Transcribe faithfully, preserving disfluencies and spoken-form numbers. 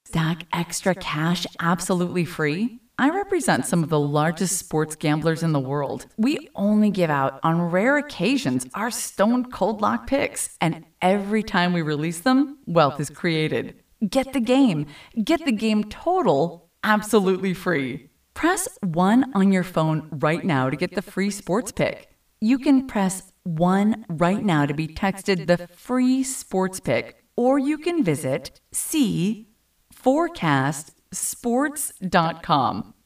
Stack extra cash absolutely free? I represent some of the largest sports gamblers in the world. We only give out, on rare occasions, our stone cold lock picks. And every time we release them, wealth is created. Get the game. Get the game total absolutely free. Press one on your phone right now to get the free sports pick. You can press one right now to be texted the free sports pick, or you can visit c forecast sports dot com.